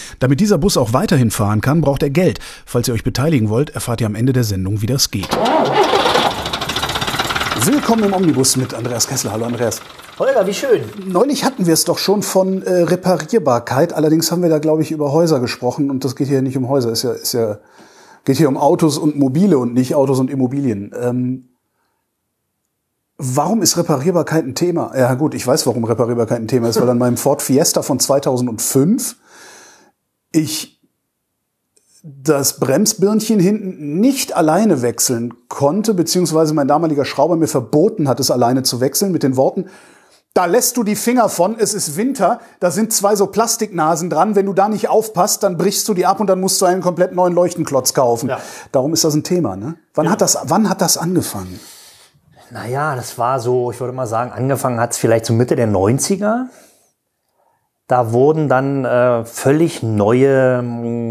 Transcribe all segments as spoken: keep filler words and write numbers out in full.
Damit dieser Bus auch weiterhin fahren kann, braucht er Geld. Falls ihr euch beteiligen wollt, erfahrt ihr am Ende der Sendung, wie das geht. Willkommen im Omnibus mit Andreas Kessler. Hallo Andreas. Holger, wie schön. Neulich hatten wir es doch schon von äh, Reparierbarkeit. Allerdings haben wir da, glaube ich, über Häuser gesprochen. Und das geht hier nicht um Häuser. Es ist ja, ist ja, geht hier um Autos und Mobile und nicht Autos und Immobilien. Ähm, warum ist Reparierbarkeit ein Thema? Ja gut, ich weiß, warum Reparierbarkeit ein Thema ist. Weil an meinem Ford Fiesta von zweitausendfünf ich das Bremsbirnchen hinten nicht alleine wechseln konnte, beziehungsweise mein damaliger Schrauber mir verboten hat, es alleine zu wechseln, mit den Worten: Da lässt du die Finger von, es ist Winter, da sind zwei so Plastiknasen dran, wenn du da nicht aufpasst, dann brichst du die ab und dann musst du einen komplett neuen Leuchtenklotz kaufen. Ja. Darum ist das ein Thema, ne? Wann ja. hat das, wann hat das angefangen? Naja, das war so, ich würde mal sagen, angefangen hat es vielleicht so Mitte der neunziger. Da wurden dann äh, völlig neue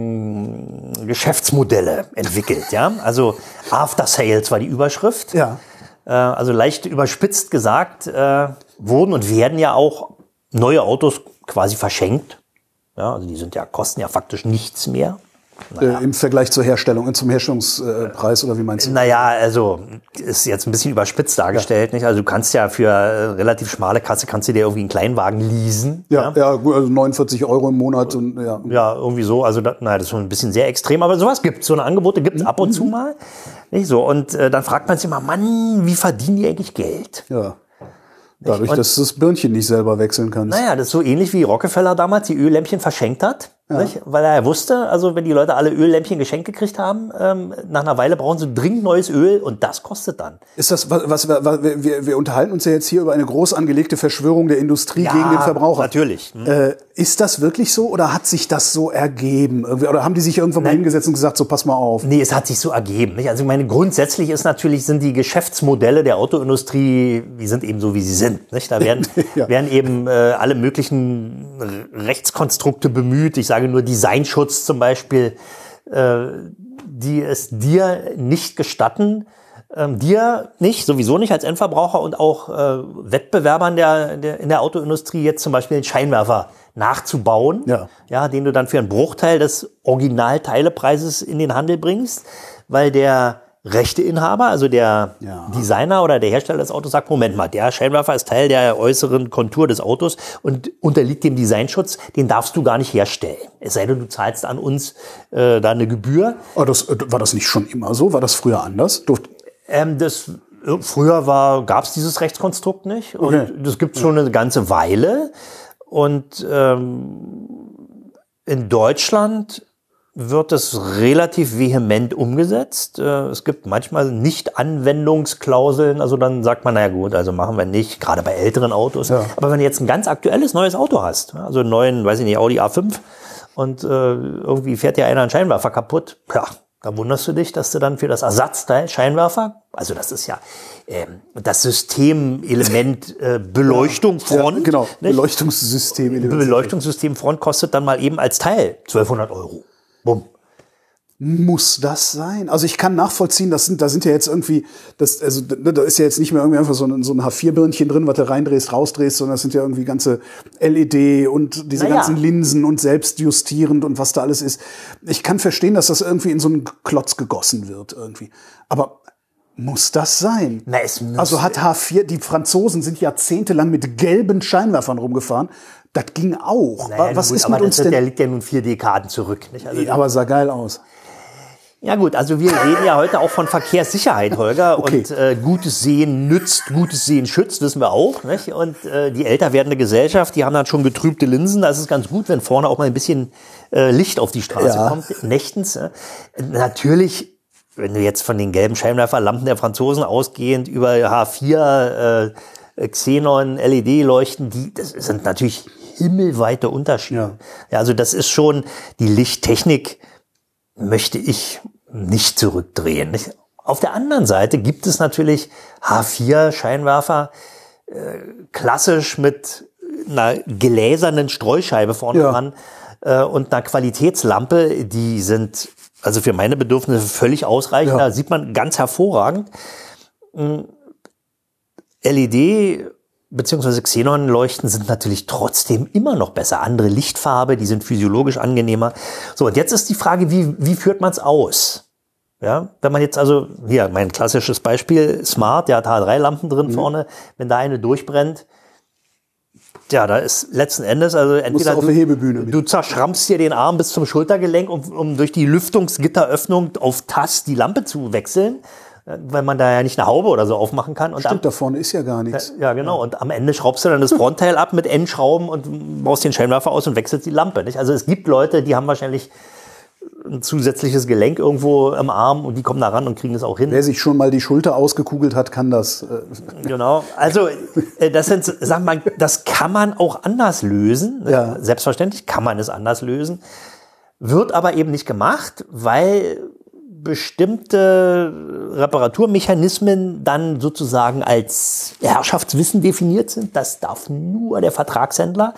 mh, Geschäftsmodelle entwickelt, ja. Also After Sales war die Überschrift. Ja. Äh, also leicht überspitzt gesagt, äh, wurden und werden ja auch neue Autos quasi verschenkt. Ja, also die sind ja, kosten ja faktisch nichts mehr. Naja. Äh, Im Vergleich zur Herstellung, zum Herstellungspreis, äh, oder wie meinst du? Naja, also ist jetzt ein bisschen überspitzt dargestellt, ja. Nicht? Also du kannst ja für äh, relativ schmale Kasse kannst du dir irgendwie einen Kleinwagen leasen. Ja, ja, ja, also neunundvierzig Euro im Monat. Und, ja. ja, irgendwie so. Also da, naja, das ist schon ein bisschen sehr extrem, aber sowas gibt's. So eine Angebote gibt's mhm. ab und zu mal. Nicht so. Und äh, dann fragt man sich immer, Mann, wie verdienen die eigentlich Geld? Ja. Dadurch, und, dass du das Birnchen nicht selber wechseln kannst. Naja, das ist so ähnlich wie Rockefeller damals die Öllämpchen verschenkt hat. Ja. Nicht? Weil er wusste, also wenn die Leute alle Öllämpchen geschenkt gekriegt haben, ähm, nach einer Weile brauchen sie dringend neues Öl und das kostet dann. Ist das, was, was, was wir, wir unterhalten uns ja jetzt hier über eine groß angelegte Verschwörung der Industrie ja, gegen den Verbraucher. Natürlich. Hm. Äh, ist das wirklich so oder hat sich das so ergeben? Oder haben die sich irgendwann mal hingesetzt und gesagt, so pass mal auf? Nee, es hat sich so ergeben. Nicht? Also ich meine, grundsätzlich ist natürlich, sind die Geschäftsmodelle der Autoindustrie, die sind eben so, wie sie sind. Nicht? Da werden, ja. werden eben äh, alle möglichen Rechtskonstrukte bemüht. Ich sage nur Designschutz zum Beispiel, äh, die es dir nicht gestatten, ähm, dir nicht, sowieso nicht als Endverbraucher und auch äh, Wettbewerbern der, der, in der Autoindustrie jetzt zum Beispiel den Scheinwerfer nachzubauen, ja. Ja, den du dann für einen Bruchteil des Originalteilepreises in den Handel bringst, weil der Rechteinhaber, also der ja. Designer oder der Hersteller des Autos sagt, Moment mal, der Scheinwerfer ist Teil der äußeren Kontur des Autos und unterliegt dem Designschutz, den darfst du gar nicht herstellen. Es sei denn, du zahlst an uns äh, da eine Gebühr. Aber das, war das nicht schon immer so? War das früher anders? Durft ähm, das früher war, gab es dieses Rechtskonstrukt nicht. Und okay. das gibt es schon eine ganze Weile. Und ähm, in Deutschland wird es relativ vehement umgesetzt. Es gibt manchmal Nicht-Anwendungsklauseln. Also dann sagt man, naja gut, also machen wir nicht, gerade bei älteren Autos. Ja. Aber wenn du jetzt ein ganz aktuelles neues Auto hast, also einen neuen, weiß ich nicht, Audi A fünf und äh, irgendwie fährt dir einer einen Scheinwerfer kaputt, ja, da wunderst du dich, dass du dann für das Ersatzteil Scheinwerfer, also das ist ja ähm, das Systemelement äh, Beleuchtung Front. Ja, genau, nicht? Beleuchtungssystem. Beleuchtungssystem Front kostet dann mal eben als Teil zwölfhundert Euro. Bumm. Muss das sein? Also ich kann nachvollziehen, das sind, da sind ja jetzt irgendwie, das, also da ist ja jetzt nicht mehr irgendwie einfach so ein, so ein H vier Birnchen drin, was du reindrehst, rausdrehst, sondern das sind ja irgendwie ganze L E D und diese naja. ganzen Linsen und selbstjustierend und was da alles ist. Ich kann verstehen, dass das irgendwie in so einen Klotz gegossen wird irgendwie. Aber muss das sein? Na, es muss. Also hat H vier, die Franzosen sind jahrzehntelang mit gelben Scheinwerfern rumgefahren. Das ging auch. Naja, was gut, ist aber mit uns das, denn? Der liegt ja nun vier Dekaden zurück. Nicht? Also, aber sah geil aus. Ja gut, also wir reden ja heute auch von Verkehrssicherheit, Holger. Okay. Und äh, gutes Sehen nützt, gutes Sehen schützt, wissen wir auch. Nicht? Und äh, die älter werdende Gesellschaft, die haben dann schon getrübte Linsen. Da ist es ganz gut, wenn vorne auch mal ein bisschen äh, Licht auf die Straße ja. kommt, nächtens. Äh. Natürlich, wenn du jetzt von den gelben Scheinwerferlampen der Franzosen ausgehend über H vier, äh, Xenon, L E D-Leuchten, die, das sind natürlich himmelweite Unterschiede. Ja. Ja, also das ist schon die Lichttechnik, möchte ich nicht zurückdrehen. Nicht? Auf der anderen Seite gibt es natürlich H vier Scheinwerfer, äh, klassisch mit einer gläsernen Streuscheibe vorne ja. dran äh, und einer Qualitätslampe, die sind also für meine Bedürfnisse völlig ausreichend. Ja. Da sieht man ganz hervorragend. L E D beziehungsweise Xenonleuchten sind natürlich trotzdem immer noch besser. Andere Lichtfarbe, die sind physiologisch angenehmer. So, und jetzt ist die Frage, wie, wie führt man es aus? Ja, wenn man jetzt also, hier, mein klassisches Beispiel, Smart, der hat H drei Lampen drin mhm. vorne, wenn da eine durchbrennt, ja, da ist letzten Endes, also entweder auf du, der Hebebühne du zerschrammst dir den Arm bis zum Schultergelenk, um, um durch die Lüftungsgitteröffnung auf Tast die Lampe zu wechseln, weil man da ja nicht eine Haube oder so aufmachen kann. Und Stimmt, am, da vorne ist ja gar nichts. Ja, genau. Ja. Und am Ende schraubst du dann das Frontteil ab mit N-Schrauben und baust den Scheinwerfer aus und wechselst die Lampe. Nicht? Also es gibt Leute, die haben wahrscheinlich ein zusätzliches Gelenk irgendwo am Arm und die kommen da ran und kriegen es auch hin. Wer sich schon mal die Schulter ausgekugelt hat, kann das. Äh genau. Also das sind, sag mal, das kann man auch anders lösen. Ja. Selbstverständlich kann man es anders lösen. Wird aber eben nicht gemacht, weil bestimmte Reparaturmechanismen dann sozusagen als Herrschaftswissen definiert sind. Das darf nur der Vertragshändler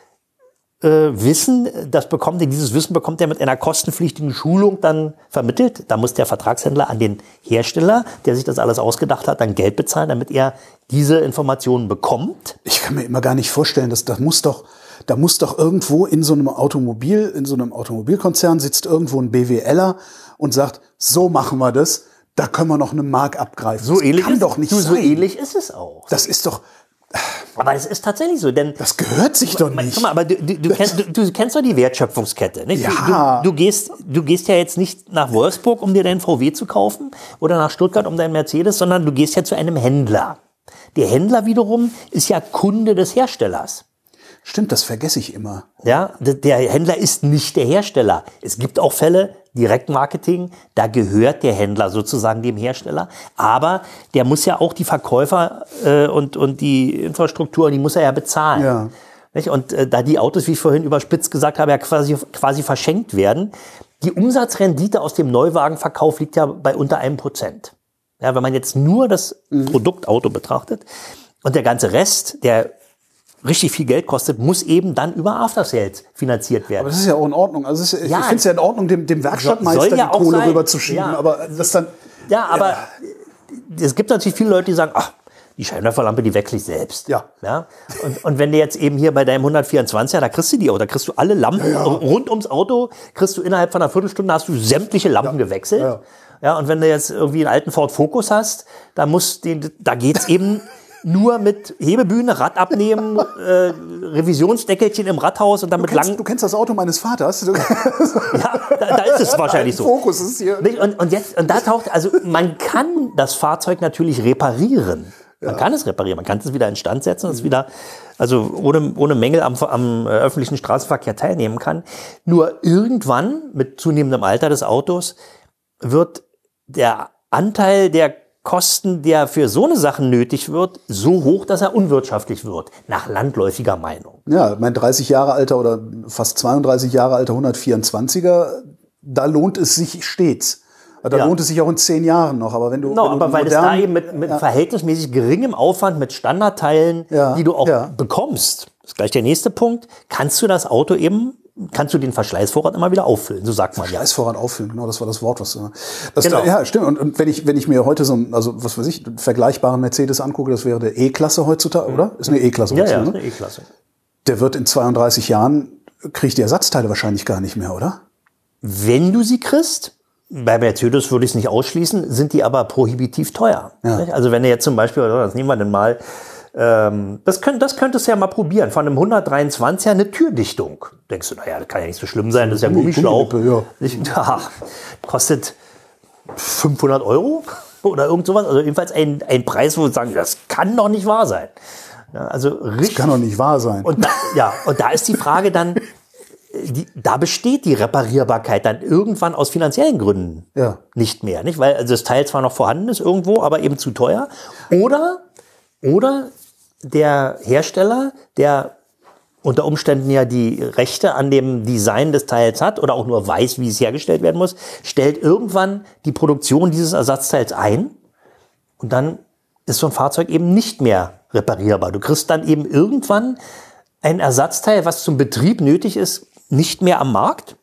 Wissen, das bekommt er, dieses Wissen bekommt er mit einer kostenpflichtigen Schulung dann vermittelt. Da muss der Vertragshändler an den Hersteller, der sich das alles ausgedacht hat, dann Geld bezahlen, damit er diese Informationen bekommt. Ich kann mir immer gar nicht vorstellen, dass das muss doch, da muss doch irgendwo in so einem Automobil, in so einem Automobilkonzern sitzt irgendwo ein BWLer und sagt, so machen wir das, da können wir noch eine Mark abgreifen. So ähnlich kann ist, doch nicht du, sein. So ähnlich ist es auch. Das ist doch. Aber das ist tatsächlich so, denn das gehört sich doch nicht. Guck mal, aber du, du, du, kennst, du, du kennst doch die Wertschöpfungskette, nicht? Ja. Du, du gehst, du gehst ja jetzt nicht nach Wolfsburg, um dir deinen V W zu kaufen, oder nach Stuttgart, um deinen Mercedes, sondern du gehst ja zu einem Händler. Der Händler wiederum ist ja Kunde des Herstellers. Stimmt, das vergesse ich immer. Ja, der Händler ist nicht der Hersteller. Es gibt auch Fälle, Direktmarketing, da gehört der Händler sozusagen dem Hersteller. Aber der muss ja auch die Verkäufer äh, und, und die Infrastruktur, die muss er ja bezahlen. Ja. Nicht? Und äh, da die Autos, wie ich vorhin überspitzt gesagt habe, ja quasi, quasi verschenkt werden, die Umsatzrendite aus dem Neuwagenverkauf liegt ja bei unter einem Prozent. Ja, wenn man jetzt nur das mhm. Produktauto betrachtet und der ganze Rest, der richtig viel Geld kostet, muss eben dann über After Sales finanziert werden. Aber das ist ja auch in Ordnung. Also es ist, ja, ich finde es ja in Ordnung, dem, dem Werkstattmeister ja die Kohle sein. rüberzuschieben. Ja. Aber das dann. Ja, aber ja. es gibt natürlich viele Leute, die sagen, ach, die Scheinwerferlampe, die wechsle ich selbst. Ja. ja? Und, und wenn du jetzt eben hier bei deinem hundertvierundzwanziger, da kriegst du die auch, da kriegst du alle Lampen ja, ja. rund ums Auto, kriegst du innerhalb von einer Viertelstunde, hast du sämtliche Lampen ja. gewechselt. Ja, ja. ja, und wenn du jetzt irgendwie einen alten Ford Focus hast, da muss den, da geht's eben nur mit Hebebühne, Rad abnehmen, äh, Revisionsdeckelchen im Rathaus und dann du mit kennst, langen... Du kennst das Auto meines Vaters. ja, da, da ist es wahrscheinlich so. Fokus ist hier. Und, und jetzt, und da taucht, also man kann das Fahrzeug natürlich reparieren. Man ja. kann es reparieren, man kann es wieder instand setzen und es wieder, also ohne, ohne Mängel am, am öffentlichen Straßenverkehr teilnehmen kann. Nur irgendwann, mit zunehmendem Alter des Autos, wird der Anteil der Kosten, der für so eine Sache nötig wird, so hoch, dass er unwirtschaftlich wird, nach landläufiger Meinung. Ja, mein dreißig Jahre alter oder fast zweiunddreißig Jahre alter hundertvierundzwanziger, da lohnt es sich stets. Da ja. lohnt es sich auch in zehn Jahren noch. Aber wenn du, no, wenn du aber weil modern, es da eben mit, mit ja. verhältnismäßig geringem Aufwand, mit Standardteilen, ja. die du auch ja. bekommst, das ist gleich der nächste Punkt, kannst du das Auto eben, kannst du den Verschleißvorrat immer wieder auffüllen, so sagt man ja. Verschleißvorrat auffüllen, genau, das war das Wort, was du... Das genau. Da, ja, stimmt. Und, und wenn ich wenn ich mir heute so, also was weiß ich, einen vergleichbaren Mercedes angucke, das wäre der E-Klasse heutzutage, mhm. oder? Ist eine E-Klasse. Ja, ja, ne? ist eine E-Klasse. Der wird in zweiunddreißig Jahren, kriegt die Ersatzteile wahrscheinlich gar nicht mehr, oder? Wenn du sie kriegst, bei Mercedes würde ich es nicht ausschließen, sind die aber prohibitiv teuer. Ja. Also wenn du jetzt zum Beispiel, das nehmen wir denn mal, ähm, das, könnt, das könntest du ja mal probieren, von einem hundertdreiundzwanziger eine Türdichtung. Denkst du, naja, das kann ja nicht so schlimm sein, das ist ja Gummischlauch. Ja. Ja, kostet fünfhundert Euro oder irgend sowas. Also jedenfalls ein, ein Preis, wo wir sagen, das kann doch nicht wahr sein. Ja, also richtig, das kann doch nicht wahr sein. Und da, ja, und da ist die Frage dann, Die, da besteht die Reparierbarkeit dann irgendwann aus finanziellen Gründen ja. nicht mehr, nicht? Weil also das Teil zwar noch vorhanden ist irgendwo, aber eben zu teuer. Oder, oder der Hersteller, der unter Umständen ja die Rechte an dem Design des Teils hat oder auch nur weiß, wie es hergestellt werden muss, stellt irgendwann die Produktion dieses Ersatzteils ein und dann ist so ein Fahrzeug eben nicht mehr reparierbar. Du kriegst dann eben irgendwann ein Ersatzteil, was zum Betrieb nötig ist, nicht mehr am Markt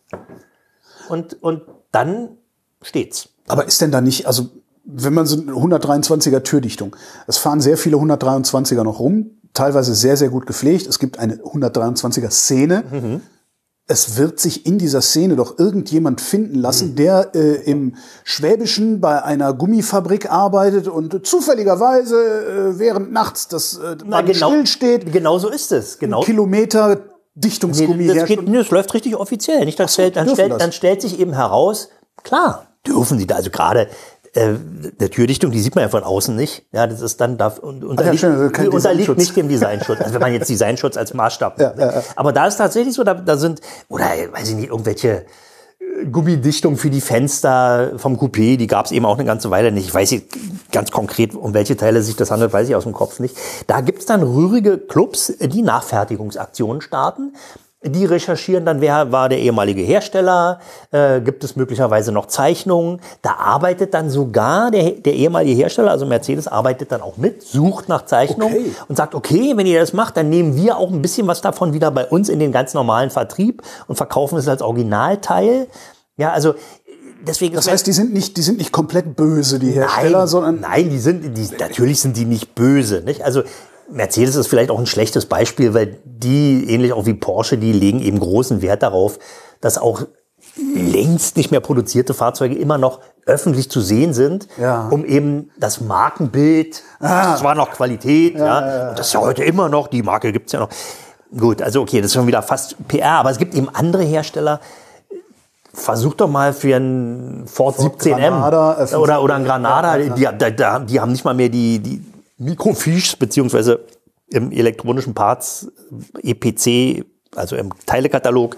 und, und dann steht's. Aber ist denn da nicht, also wenn man so eine hundertdreiundzwanziger Türdichtung, es fahren sehr viele hundertdreiundzwanziger noch rum, teilweise sehr, sehr gut gepflegt. Es gibt eine hundertdreiundzwanziger Szene. Mhm. Es wird sich in dieser Szene doch irgendjemand finden lassen, mhm. der äh, im Schwäbischen bei einer Gummifabrik arbeitet und zufälligerweise äh, während nachts das äh, Na, genau, stillsteht. Genau so ist es. Genau. Kilometer Dichtungsgummi nee, das, geht, nee, das läuft richtig offiziell. Nicht? Dann, so, stellt, dann, stellt, dann stellt sich eben heraus, klar, dürfen sie da, also gerade äh, der Türdichtung, die sieht man ja von außen nicht. Ja, das ist dann darf und unterliegt, ja, schön, unterliegt nicht dem Designschutz. Also wenn man jetzt Designschutz als Maßstab ja, ja, ja. Aber da ist tatsächlich so, da, da sind, oder weiß ich nicht, irgendwelche Gummidichtung für die Fenster vom Coupé, die gab es eben auch eine ganze Weile nicht. Ich weiß nicht ganz konkret, um welche Teile sich das handelt, weiß ich aus dem Kopf nicht. Da gibt's dann rührige Clubs, die Nachfertigungsaktionen starten. Die recherchieren dann, wer war der ehemalige Hersteller, äh, gibt es möglicherweise noch Zeichnungen. Da arbeitet dann sogar der, der ehemalige Hersteller, also Mercedes, arbeitet dann auch mit, sucht nach Zeichnungen okay. und sagt, okay, wenn ihr das macht, dann nehmen wir auch ein bisschen was davon wieder bei uns in den ganz normalen Vertrieb und verkaufen es als Originalteil. Ja, also deswegen. Das heißt, die sind nicht, die sind nicht komplett böse, die Hersteller, nein, sondern nein, die sind, die, natürlich sind die nicht böse, nicht? Also Mercedes ist vielleicht auch ein schlechtes Beispiel, weil die, ähnlich auch wie Porsche, die legen eben großen Wert darauf, dass auch längst nicht mehr produzierte Fahrzeuge immer noch öffentlich zu sehen sind, ja. um eben das Markenbild, ah. das war noch Qualität, ja, ja, ja, und das ist ja heute immer noch, die Marke gibt's ja noch. Gut, also okay, das ist schon wieder fast P R, aber es gibt eben andere Hersteller. Versuch doch mal für einen Ford, Ford siebzehn M Granada, äh, oder, oder ein Granada, ja, ja. Die, die, die haben nicht mal mehr die, die Mikrofiches, beziehungsweise im elektronischen Parts, E P C, also im Teilekatalog,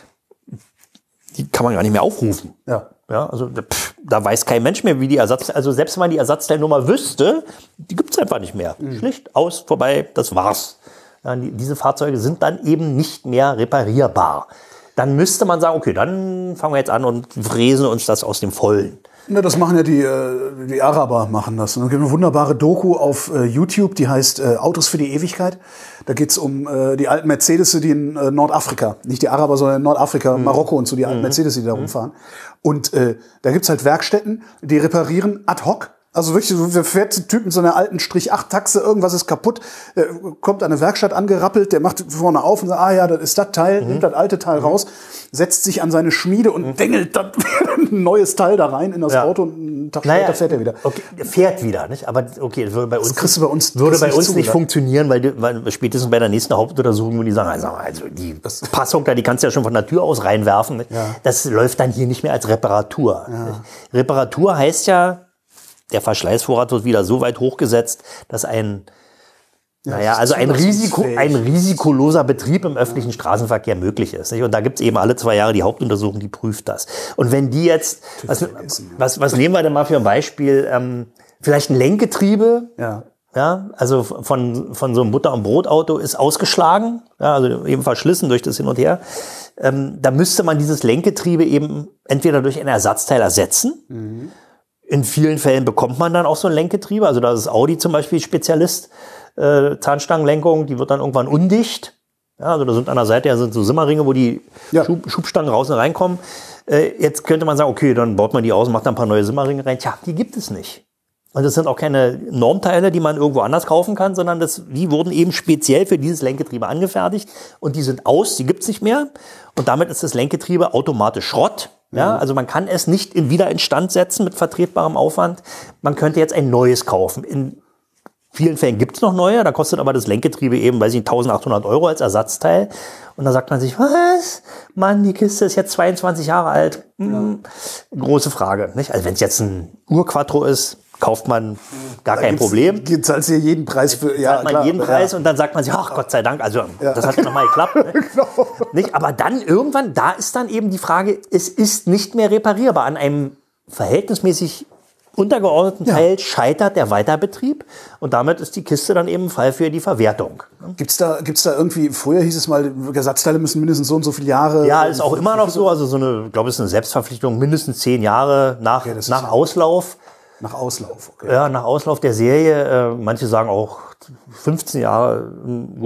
die kann man gar nicht mehr aufrufen. Ja. Ja, also pff, da weiß kein Mensch mehr, wie die Ersatz, also selbst wenn man die Ersatzteilnummer wüsste, die gibt's einfach nicht mehr. Mhm. Schlicht aus, vorbei, das war's. Ja, die, diese Fahrzeuge sind dann eben nicht mehr reparierbar. Dann müsste man sagen, okay, dann fangen wir jetzt an und fräsen uns das aus dem Vollen. Na, das machen ja die, die Araber, machen das. Es gibt eine wunderbare Doku auf äh, YouTube, die heißt äh, Autos für die Ewigkeit. Da geht's um äh, die alten Mercedes, die in äh, Nordafrika, nicht die Araber, sondern in Nordafrika, mhm. Marokko und so, die alten mhm. Mercedes, die da rumfahren. Und äh, da gibt's halt Werkstätten, die reparieren ad hoc. Also wirklich, so fährt ein Typ mit so einer alten Strich acht Taxe, irgendwas ist kaputt, äh, kommt an eine Werkstatt angerappelt, der macht vorne auf und sagt, ah ja, das ist das Teil, mhm. nimmt das alte Teil mhm. raus, setzt sich an seine Schmiede und mhm. dengelt dann ein neues Teil da rein in das ja. Auto und einen Tag naja, später fährt er wieder. Okay, fährt wieder, nicht? Aber okay, das würde bei uns, das kriegst du bei uns, würde bei uns nicht funktionieren, weil, die, weil spätestens bei der nächsten Hauptuntersuchung, wo die sagen, also, also die das Passung da, die kannst du ja schon von der Tür aus reinwerfen. Ja. Das läuft dann hier nicht mehr als Reparatur. Ja. Reparatur heißt ja, der Verschleißvorrat wird wieder so weit hochgesetzt, dass ein, ja, naja, also ein Risiko, ein risikoloser Betrieb im öffentlichen Straßenverkehr möglich ist. Nicht? Und da gibt's eben alle zwei Jahre die Hauptuntersuchung, die prüft das. Und wenn die jetzt, was, was, was nehmen wir denn mal für ein Beispiel? Ähm, vielleicht ein Lenkgetriebe, ja. Ja, also von, von so einem Butter- und Brotauto ist ausgeschlagen, ja, also eben verschlissen durch das Hin und Her. Ähm, da müsste man dieses Lenkgetriebe eben entweder durch ein Ersatzteil ersetzen. Mhm. In vielen Fällen bekommt man dann auch so ein Lenkgetriebe. Also da ist Audi zum Beispiel Spezialist. Äh, Zahnstangenlenkung, die wird dann irgendwann undicht. Ja, also da sind an der Seite ja sind so Simmerringe, wo die ja. Schub, Schubstangen raus und reinkommen. Äh, jetzt könnte man sagen, okay, dann baut man die aus, macht da ein paar neue Simmerringe rein. Tja, die gibt es nicht. Und das sind auch keine Normteile, die man irgendwo anders kaufen kann, sondern das, die wurden eben speziell für dieses Lenkgetriebe angefertigt. Und die sind aus, die gibt's nicht mehr. Und damit ist das Lenkgetriebe automatisch Schrott. Ja, also man kann es nicht in wieder instand setzen mit vertretbarem Aufwand. Man könnte jetzt ein neues kaufen. In vielen Fällen gibt es noch neue, da kostet aber das Lenkgetriebe eben, weiß ich nicht, eintausendachthundert Euro als Ersatzteil. Und da sagt man sich, was? Mann, die Kiste ist jetzt zweiundzwanzig Jahre alt. Hm, große Frage, nicht? Also wenn es jetzt ein Urquattro ist, kauft man gar da kein Problem. Gibt es hier jeden Preis für, ja, zahlt man klar, jeden Preis ja. Und dann sagt man sich, ach Gott sei Dank, also ja. Das hat nochmal geklappt. Ne? Genau. Nicht? Aber dann irgendwann, da ist dann eben die Frage, es ist nicht mehr reparierbar. An einem verhältnismäßig untergeordneten ja. Teil scheitert der Weiterbetrieb und damit ist die Kiste dann eben Fall für die Verwertung. Gibt's da, gibt's da irgendwie, früher hieß es mal, Ersatzteile müssen mindestens so und so viele Jahre. Ja, ist auch immer noch so, also so eine, ich glaube, es ist eine Selbstverpflichtung, mindestens zehn Jahre nach, okay, nach Auslauf. Nach Auslauf, okay. Ja, nach Auslauf der Serie. Äh, manche sagen auch fünfzehn Jahre. Gut,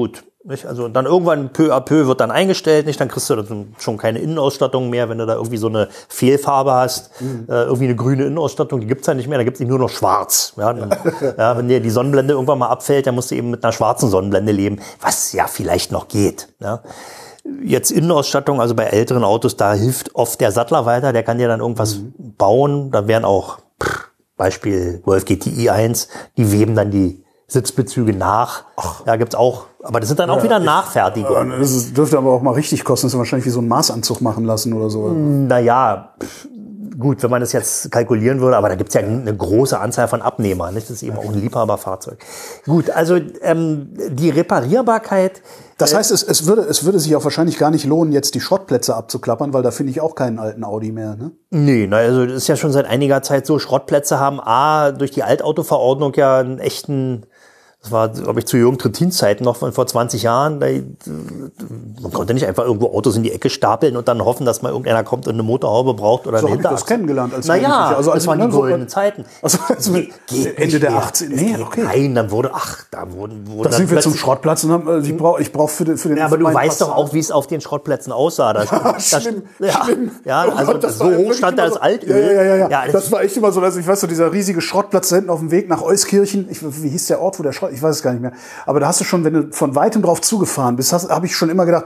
Nicht? Also dann irgendwann peu à peu wird dann eingestellt, nicht? Dann kriegst du dann schon keine Innenausstattung mehr, wenn du da irgendwie so eine Fehlfarbe hast, mhm. äh, irgendwie eine grüne Innenausstattung, die gibt's ja nicht mehr, da gibt's nur noch schwarz. Ja, dann, ja, wenn dir die Sonnenblende irgendwann mal abfällt, dann musst du eben mit einer schwarzen Sonnenblende leben, was ja vielleicht noch geht. Ja. Jetzt Innenausstattung, also bei älteren Autos, da hilft oft der Sattler weiter, der kann dir dann irgendwas mhm. bauen, da werden auch, pff, Beispiel Golf G T I eins, die weben dann die Sitzbezüge nach. Ach. Da gibt's auch, aber das sind dann auch ja, wieder Nachfertigungen. Das ist, dürfte aber auch mal richtig kosten. Das ist wahrscheinlich wie so ein Maßanzug machen lassen oder so. Naja, gut, wenn man das jetzt kalkulieren würde, aber da gibt's ja eine große Anzahl von Abnehmern. Nicht? Das ist eben auch ein Liebhaberfahrzeug. Gut, also ähm, die Reparierbarkeit. Das heißt, es, es, würde, es würde sich auch wahrscheinlich gar nicht lohnen, jetzt die Schrottplätze abzuklappern, weil da finde ich auch keinen alten Audi mehr. Ne? Nee, na, also das ist ja schon seit einiger Zeit so. Schrottplätze haben A, durch die Altautoverordnung ja einen echten, das war, glaube ich, zu Jürgen Trettins Zeiten noch von vor zwanzig Jahren. Da, man konnte nicht einfach irgendwo Autos in die Ecke stapeln und dann hoffen, dass mal irgendeiner kommt und eine Motorhaube braucht oder so eine Hinterachse. So habe ich das kennengelernt als Naja, also das waren die goldenen so, Zeiten. Also, also Ge Ende der achtziger. Nee, okay. Nein, dann wurde, ach, da wurden... wurden da sind wir zum Schrottplatz und haben, ich brauche ich brauch für den... Für den ja, aber du weißt doch auch, wie es auf den Schrottplätzen aussah. Da, ja, da, schlimm, ja, schlimm. Ja, also oh, so hoch stand da das so, Altöl. Ja, ja, ja, ja. ja das, das war echt immer so, dass ich weiß so, dieser riesige Schrottplatz da hinten auf dem Weg nach Euskirchen, ich, wie hieß der Ort, wo der Schrott, ich weiß es gar nicht mehr. Aber da hast du schon, wenn du von weitem drauf zugefahren bist, habe ich schon immer gedacht,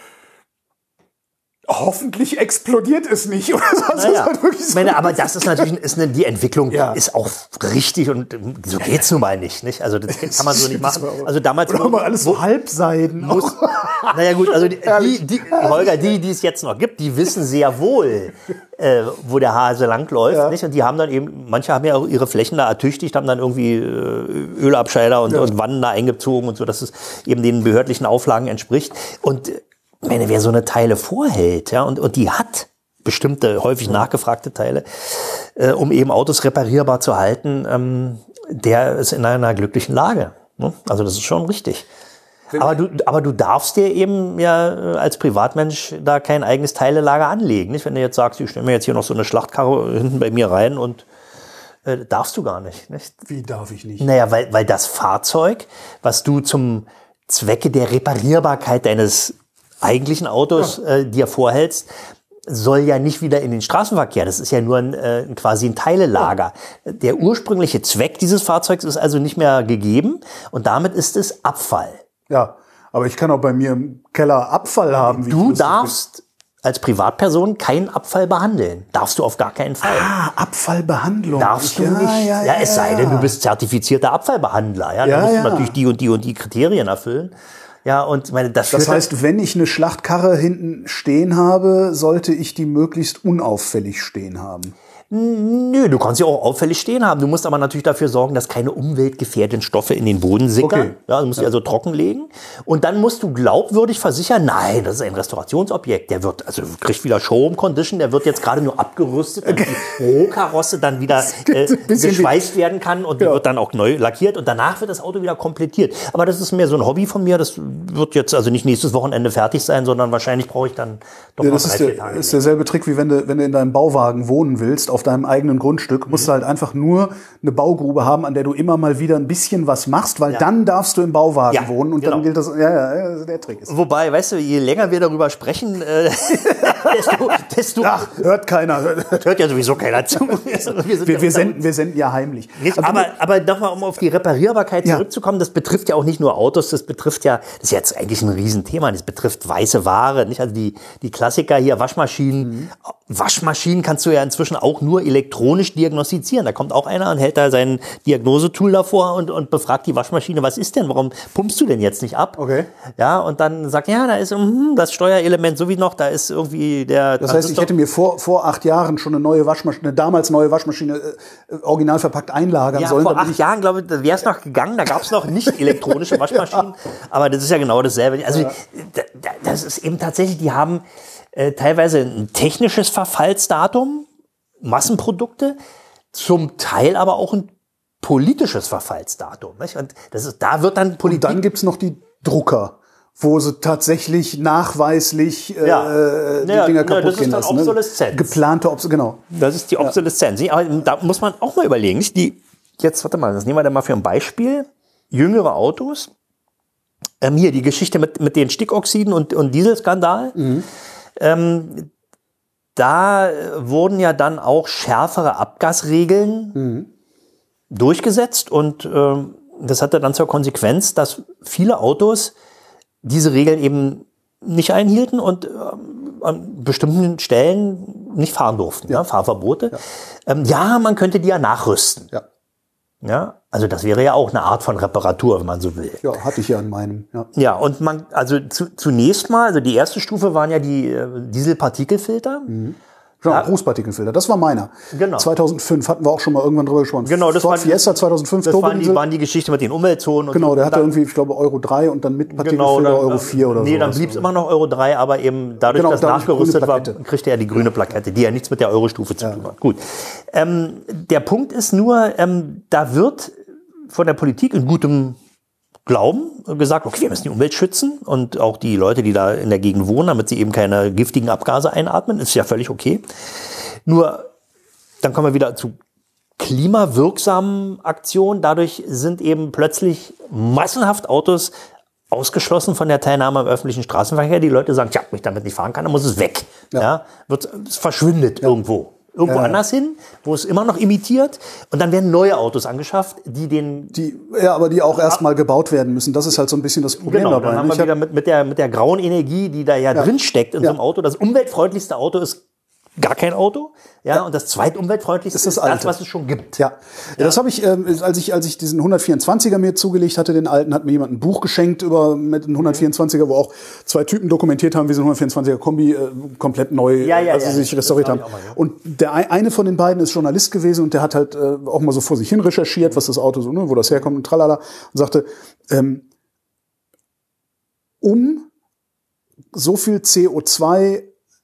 hoffentlich explodiert es nicht. Oder so. Naja, halt so ich meine, aber das ist natürlich ist eine, die Entwicklung ja. ist auch richtig und so geht's nun mal nicht. nicht? Also das kann man so nicht machen. Also damals oder mal alles so Halbseiden. Muss, naja gut, also die, die, die Holger, die, die es jetzt noch gibt, die wissen sehr wohl, äh, wo der Hase langläuft. Ja. Nicht? Und die haben dann eben, manche haben ja auch ihre Flächen da ertüchtigt, haben dann irgendwie äh, Ölabscheider und, ja. und Wannen da eingezogen und so, dass es eben den behördlichen Auflagen entspricht. Und ich meine, wer so eine Teile vorhält, ja, und, und die hat bestimmte, häufig nachgefragte Teile, äh, um eben Autos reparierbar zu halten, ähm, der ist in einer glücklichen Lage. Ne? Also das ist schon richtig. Aber du, aber du darfst dir eben ja als Privatmensch da kein eigenes Teilelager anlegen. Nicht? Wenn du jetzt sagst, ich stelle mir jetzt hier noch so eine Schlachtkarre hinten bei mir rein und äh, darfst du gar nicht, nicht. Wie darf ich nicht? Naja, weil, weil das Fahrzeug, was du zum Zwecke der Reparierbarkeit deines eigentlichen Autos ja. äh, dir vorhältst, soll ja nicht wieder in den Straßenverkehr. Das ist ja nur ein, äh, quasi ein Teilelager. Ja. Der ursprüngliche Zweck dieses Fahrzeugs ist also nicht mehr gegeben und damit ist es Abfall. Ja, aber ich kann auch bei mir im Keller Abfall haben. Wie du darfst als Privatperson keinen Abfall behandeln. Darfst du auf gar keinen Fall. Ah, Abfallbehandlung. Darfst du ja, nicht. Ja, ja, ja, es sei denn, du bist zertifizierter Abfallbehandler. Ja, ja, dann musst ja. du natürlich die und die und die Kriterien erfüllen. Ja, und meine, das, das heißt, wenn ich eine Schlachtkarre hinten stehen habe, sollte ich die möglichst unauffällig stehen haben. Nö, du kannst sie auch auffällig stehen haben. Du musst aber natürlich dafür sorgen, dass keine umweltgefährdenden Stoffe in den Boden sickern. Okay. Ja, du musst sie also trockenlegen. Und dann musst du glaubwürdig versichern, nein, das ist ein Restaurationsobjekt. Der wird, also kriegt wieder Showroom Condition, der wird jetzt gerade nur abgerüstet, damit die Rohkarosse dann wieder äh, geschweißt werden kann und die ja. wird dann auch neu lackiert und danach wird das Auto wieder komplettiert. Aber das ist mehr so ein Hobby von mir. Das wird jetzt also nicht nächstes Wochenende fertig sein, sondern wahrscheinlich brauche ich dann doch ja, noch das drei, ist vier der, Tage. Das ist derselbe Trick, wie wenn du, wenn du in deinem Bauwagen wohnen willst, auf deinem eigenen Grundstück, musst du halt einfach nur eine Baugrube haben, an der du immer mal wieder ein bisschen was machst, weil ja. dann darfst du im Bauwagen ja, wohnen und genau. dann gilt das, ja, ja, der Trick ist. Wobei, weißt du, je länger wir darüber sprechen, äh, desto, desto... Ach, hört keiner. Hört ja sowieso keiner zu. wir, wir, wir, senden, wir senden ja heimlich. Also, aber aber nochmal, um auf die Reparierbarkeit ja. zurückzukommen, das betrifft ja auch nicht nur Autos, das betrifft ja, das ist jetzt eigentlich ein Riesenthema, das betrifft weiße Ware, nicht? Also die, die Klassiker hier, Waschmaschinen. Mhm. Waschmaschinen kannst du ja inzwischen auch nur elektronisch diagnostizieren. Da kommt auch einer und hält da sein Diagnosetool davor und, und befragt die Waschmaschine, was ist denn, warum pumpst du denn jetzt nicht ab? Okay. Ja, und dann sagt, ja, da ist hm, das Steuerelement so wie noch, da ist irgendwie der... Das heißt, ich hätte mir vor, vor acht Jahren schon eine neue Waschmaschine, eine damals neue Waschmaschine äh, original verpackt einlagern ja, sollen. Vor acht Jahren, glaube ich, wäre es noch gegangen, da gab es noch nicht elektronische Waschmaschinen, ja. aber das ist ja genau dasselbe. Also ja. das ist eben tatsächlich, die haben äh, teilweise ein technisches Verfallsdatum, Massenprodukte, zum Teil aber auch ein politisches Verfallsdatum. Nicht? Und das ist, da wird dann Politik... Und dann gibt's noch die Drucker, wo sie tatsächlich nachweislich äh, ja. die ja, Dinger ja, kaputt das gehen ist lassen. Dann Obsoleszenz. Ne? Geplante Obsoleszenz, genau. Das ist die Obsoleszenz. Ja. Aber da muss man auch mal überlegen. Nicht? Die, jetzt, warte mal, das nehmen wir dann mal für ein Beispiel. Jüngere Autos, Ähm, hier, die Geschichte mit, mit den Stickoxiden und, und Dieselskandal. Mhm. Ähm, da wurden ja dann auch schärfere Abgasregeln mhm. durchgesetzt und ähm, das hatte dann zur Konsequenz, dass viele Autos diese Regeln eben nicht einhielten und ähm, an bestimmten Stellen nicht fahren durften. Ja. Ja, Fahrverbote. Ja. Ähm, ja, man könnte die ja nachrüsten. Ja. Ja, also das wäre ja auch eine Art von Reparatur, wenn man so will. Ja, hatte ich ja in meinem. Ja, ja und man, also zu, zunächst mal, also die erste Stufe waren ja die äh, Dieselpartikelfilter. Mhm. Genau, ja. Großpartikelfilter, das war meiner. Genau. zweitausendfünf hatten wir auch schon mal irgendwann drüber gesprochen. Genau, das Ford war Fiesta zweitausendfünf. Das waren die, waren die Geschichte mit den Umweltzonen. Und genau, der so. hatte irgendwie, ich glaube, Euro drei und dann mit Partikelfilter genau, dann, Euro vier oder so. Nee, dann blieb es immer noch Euro drei, aber eben dadurch, genau, dass dadurch nachgerüstet war, kriegte er die grüne Plakette, die ja nichts mit der Euro-Stufe zu tun ja. hat. Gut. Ähm, der Punkt ist nur, ähm, da wird von der Politik in gutem Glauben gesagt, okay, wir müssen die Umwelt schützen und auch die Leute, die da in der Gegend wohnen, damit sie eben keine giftigen Abgase einatmen, ist ja völlig okay. Nur, dann kommen wir wieder zu klimawirksamen Aktionen. Dadurch sind eben plötzlich massenhaft Autos ausgeschlossen von der Teilnahme am öffentlichen Straßenverkehr. Die Leute sagen, tja, wenn ich damit nicht fahren kann, dann muss es weg. Ja. Ja, wird, es verschwindet ja. irgendwo. Irgendwo ja. anders hin, wo es immer noch imitiert. Und dann werden neue Autos angeschafft, die den... Die, ja, aber die auch erstmal gebaut werden müssen. Das ist halt so ein bisschen das Problem genau, dabei. Dann haben wir wieder mit, mit, der, mit der grauen Energie, die da ja, ja. drin steckt in ja. so einem Auto. Das umweltfreundlichste Auto ist gar kein Auto. Ja, ja. Und das zweitumweltfreundlichste ist das, ist das, was es schon gibt. Ja, ja. Das habe ich, ähm, als ich, als ich diesen hundertvierundzwanziger mir zugelegt hatte, den alten, hat mir jemand ein Buch geschenkt über mit einem hundertvierundzwanziger, wo auch zwei Typen dokumentiert haben, wie sie einen hundertvierundzwanziger Kombi äh, komplett neu, ja, ja, also ja, sich restauriert haben. Mal, ja. Und der eine von den beiden ist Journalist gewesen und der hat halt äh, auch mal so vor sich hin recherchiert, was das Auto so, ne, wo das herkommt und tralala, und sagte, ähm, um so viel C O zwei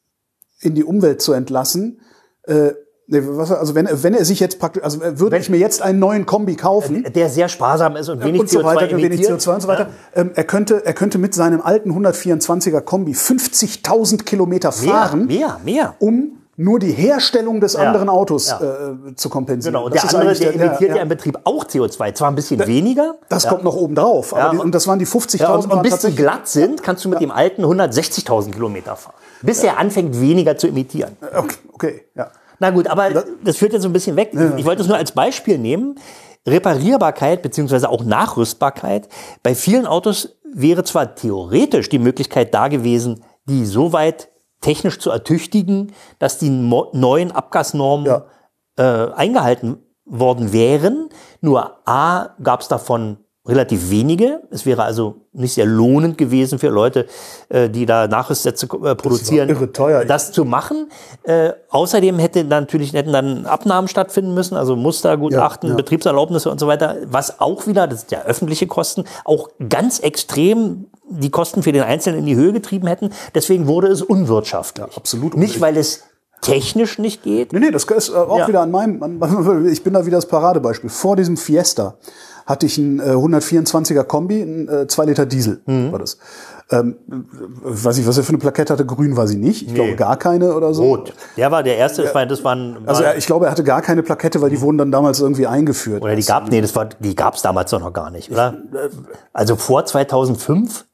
in die Umwelt zu entlassen, äh, also wenn, wenn er sich jetzt praktisch, also würde wenn, ich mir jetzt einen neuen Kombi kaufen, der sehr sparsam ist und wenig und so C O zwei weiter, wenig C O zwei und so weiter, ja. ähm, er könnte, er könnte mit seinem alten hundertvierundzwanziger Kombi fünfzigtausend Kilometer fahren, mehr, mehr, mehr. um nur die Herstellung des ja. anderen Autos ja. äh, zu kompensieren. Genau, und das der andere, der emittiert ja, ja im Betrieb auch C O zwei, zwar ein bisschen da, weniger. Das ja. kommt noch oben drauf, aber ja. die, und das waren die fünfzigtausend. Ja, und, und bis die glatt sind, kannst du mit ja. dem alten hundertsechzigtausend Kilometer fahren. Bis ja. er anfängt, weniger zu emittieren. Okay, okay, ja. Na gut, aber das, das führt jetzt so ein bisschen weg. Ja. Ich wollte es nur als Beispiel nehmen. Reparierbarkeit beziehungsweise auch Nachrüstbarkeit. Bei vielen Autos wäre zwar theoretisch die Möglichkeit da gewesen, die so weit technisch zu ertüchtigen, dass die mo- neuen Abgasnormen ja. äh, eingehalten worden wären. Nur A, gab es davon relativ wenige. Es wäre also nicht sehr lohnend gewesen für Leute, äh, die da Nachrüstsätze äh, produzieren, das, irre teuer. das zu machen. Äh, außerdem hätte natürlich hätten dann Abnahmen stattfinden müssen, also Mustergutachten, ja, ja. Betriebserlaubnisse und so weiter, was auch wieder, das sind ja öffentliche Kosten, auch ganz extrem die Kosten für den Einzelnen in die Höhe getrieben hätten. Deswegen wurde es unwirtschaftlich. Ja, absolut. Nicht, weil es technisch nicht geht. Nee, nee, das ist äh, auch ja. wieder an meinem, an, ich bin da wieder das Paradebeispiel. Vor diesem Fiesta hatte ich einen äh, hundertvierundzwanziger Kombi, ein äh, zwei Liter Diesel, mhm. war das. Ähm, weiß ich, was er für eine Plakette hatte, grün war sie nicht. Ich nee. glaube gar keine oder so. Rot. Der war der erste, das war, das waren, also war, ich glaube, er hatte gar keine Plakette, weil die wurden dann damals irgendwie eingeführt. Oder die gab, nee, das war, die gab's damals doch noch gar nicht, oder? Also vor zweitausendfünf?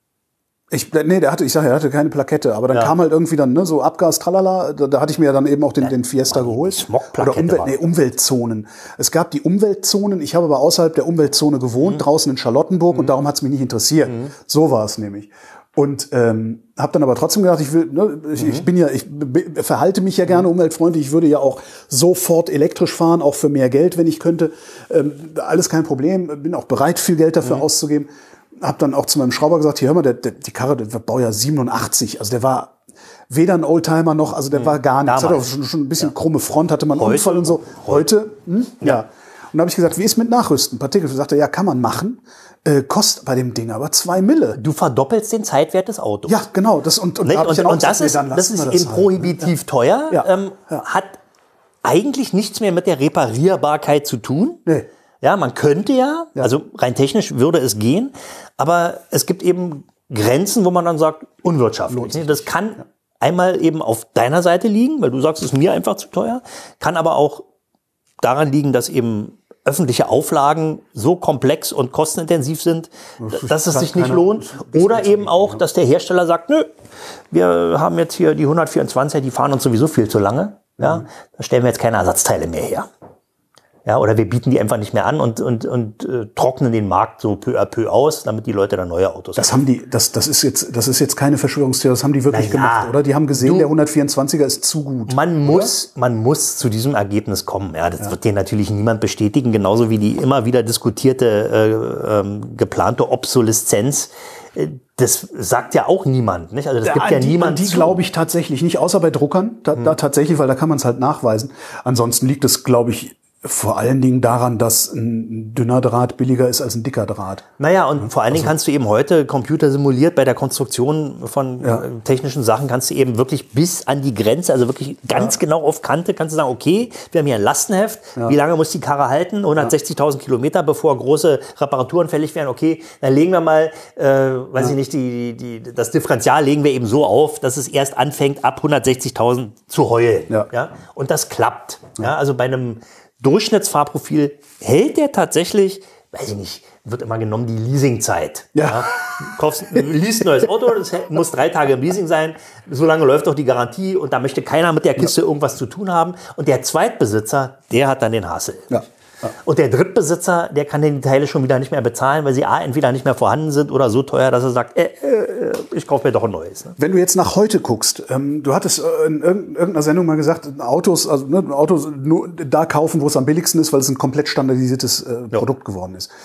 Ich, nee, der hatte, ich sage, er hatte keine Plakette, aber dann ja. kam halt irgendwie dann, ne, so Abgas, tralala, da, da hatte ich mir dann eben auch den, den Fiesta Mann, geholt. Smogplakette. Oder Umwelt, nee, Umweltzonen. Es gab die Umweltzonen, ich habe aber außerhalb der Umweltzone gewohnt, mhm. draußen in Charlottenburg, mhm. und darum hat es mich nicht interessiert. Mhm. So war es nämlich. Und ähm, habe dann aber trotzdem gedacht, ich will, ne, ich, mhm. ich bin ja, ich be, verhalte mich ja gerne umweltfreundlich. Ich würde ja auch sofort elektrisch fahren, auch für mehr Geld, wenn ich könnte. Ähm, alles kein Problem. Bin auch bereit, viel Geld dafür mhm. auszugeben. Hab dann auch zu meinem Schrauber gesagt, hier hör mal, der, der, die Karre, der war Baujahr siebenundachtzig, also der war weder ein Oldtimer noch, also der mhm. war gar nichts. Hatte auch schon, schon ein bisschen ja. krumme Front, hatte man einen Unfall und so. Heute, hm? ja. ja. Und da habe ich gesagt, wie ist mit Nachrüsten? Partikel. Sagt er, ja, kann man machen. Äh, kostet bei dem Ding aber zwei Mille. Du verdoppelst den Zeitwert des Autos. Ja, genau. Das, und und, und, und, und das ist, das ist eben prohibitiv ja. teuer, ja. Ähm, ja. hat eigentlich nichts mehr mit der Reparierbarkeit zu tun. Nee. Ja, man könnte ja, ja, also rein technisch würde es gehen, aber es gibt eben Grenzen, wo man dann sagt, unwirtschaftlich. Das kann ja. einmal eben auf deiner Seite liegen, weil du sagst, es ist mir einfach zu teuer, kann aber auch daran liegen, dass eben öffentliche Auflagen so komplex und kostenintensiv sind, dass es sich nicht lohnt. Oder eben auch, dass der Hersteller sagt, nö, wir haben jetzt hier die hundertvierundzwanziger, die fahren uns sowieso viel zu lange. Ja, mhm. Da stellen wir jetzt keine Ersatzteile mehr her. Ja, oder wir bieten die einfach nicht mehr an und, und, und äh, trocknen den Markt so peu à peu aus, damit die Leute dann neue Autos Das haben die, das, das ist jetzt, das ist jetzt keine Verschwörungstheorie, das haben die wirklich naja, gemacht, oder? Die haben gesehen, du, der hundertvierundzwanziger ist zu gut. Man muss, oder? man muss zu diesem Ergebnis kommen. Ja, das ja. wird dir natürlich niemand bestätigen, genauso wie die immer wieder diskutierte, äh, ähm, geplante Obsoleszenz. Das sagt ja auch niemand, nicht? Also das gibt ja, ja die, niemand. Die glaube ich tatsächlich nicht, außer bei Druckern, da, hm. da tatsächlich, weil da kann man es halt nachweisen. Ansonsten liegt es, glaube ich, vor allen Dingen daran, dass ein dünner Draht billiger ist als ein dicker Draht. Naja, und vor allen Dingen also, kannst du eben heute Computer simuliert bei der Konstruktion von ja. technischen Sachen, kannst du eben wirklich bis an die Grenze, also wirklich ganz ja. genau auf Kante, kannst du sagen, okay, wir haben hier ein Lastenheft, ja. wie lange muss die Karre halten? hundertsechzigtausend ja. Kilometer, bevor große Reparaturen fällig werden. Okay, dann legen wir mal, äh, weiß ja. ich nicht, die, die, das Differential legen wir eben so auf, dass es erst anfängt, ab hundertsechzigtausend zu heulen. Ja. Ja? Und das klappt. Ja. Ja, also bei einem Durchschnittsfahrprofil hält der tatsächlich, weiß ich nicht, wird immer genommen die Leasingzeit. Ja. Ja, kaufst, liest ein neues Auto, das muss drei Tage im Leasing sein, so lange läuft auch die Garantie und da möchte keiner mit der Kiste ja. irgendwas zu tun haben. Und der Zweitbesitzer, der hat dann den Hassel. Ja. Ja. Und der Drittbesitzer, der kann die Teile schon wieder nicht mehr bezahlen, weil sie A, entweder nicht mehr vorhanden sind oder so teuer, dass er sagt, äh, äh, ich kaufe mir doch ein neues. Ne? Wenn du jetzt nach heute guckst, ähm, du hattest in irgendeiner Sendung mal gesagt, Autos, also ne, Autos nur da kaufen, wo es am billigsten ist, weil es ein komplett standardisiertes äh, ja. Produkt geworden ist.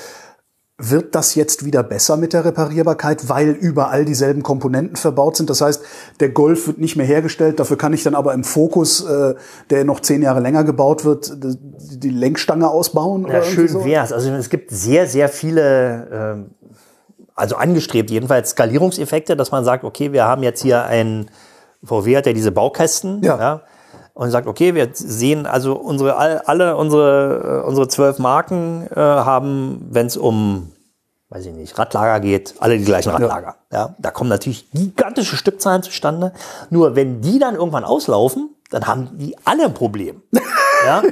Wird das jetzt wieder besser mit der Reparierbarkeit, weil überall dieselben Komponenten verbaut sind? Das heißt, der Golf wird nicht mehr hergestellt, dafür kann ich dann aber im Focus, äh, der noch zehn Jahre länger gebaut wird, die Lenkstange ausbauen? Ja, oder schön so? wär's. Also es gibt sehr, sehr viele, äh, also angestrebt jedenfalls, Skalierungseffekte, dass man sagt, okay, wir haben jetzt hier ein, V W hat ja diese Baukästen, ja. ja und sagt, okay, wir sehen also unsere alle unsere unsere zwölf Marken äh, haben, wenn es um, weiß ich nicht, Radlager geht, alle die gleichen Radlager. Ja. Ja, da kommen natürlich gigantische Stückzahlen zustande. Nur wenn die dann irgendwann auslaufen, dann haben die alle ein Problem. Ja.